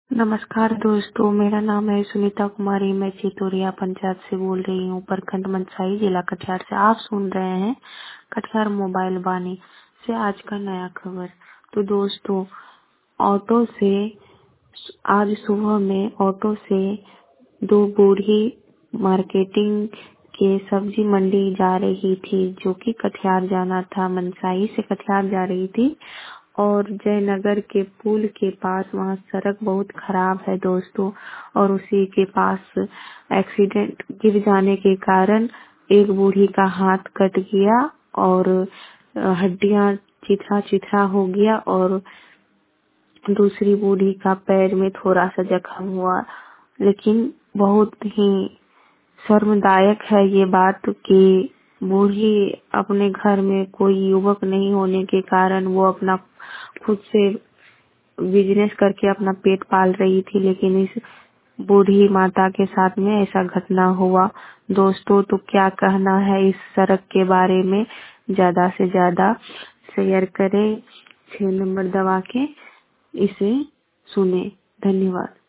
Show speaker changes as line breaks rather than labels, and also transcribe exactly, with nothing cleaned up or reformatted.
नमस्कार दोस्तों, मेरा नाम है सुनीता कुमारी। मैं चितोरिया पंचायत से बोल रही हूँ, प्रखंड मनसाही, जिला कटिहार से। आप सुन रहे हैं कटिहार मोबाइल वाणी से आज का नया खबर। तो दोस्तों, ऑटो से आज सुबह में ऑटो से दो बूढ़ी मार्केटिंग के सब्जी मंडी जा रही थी, जो कि कटिहार जाना था। मनसाही से कटिहार जा रही थी और जयनगर के पुल के पास वहाँ सड़क बहुत खराब है दोस्तों, और उसी के पास एक्सीडेंट गिर जाने के कारण एक बूढ़ी का हाथ कट गया और हड्डियां चिथरा चिथरा हो गया, और दूसरी बूढ़ी का पैर में थोड़ा सा जख्म हुआ। लेकिन बहुत ही शर्मदायक है ये बात कि बूढ़ी अपने घर में कोई युवक नहीं होने के कारण वो अपना खुद से बिजनेस करके अपना पेट पाल रही थी, लेकिन इस बूढ़ी माता के साथ में ऐसा घटना हुआ। दोस्तों, तो क्या कहना है इस सड़क के बारे में? ज्यादा से ज्यादा शेयर करें, छह नंबर दबा के इसे सुने। धन्यवाद।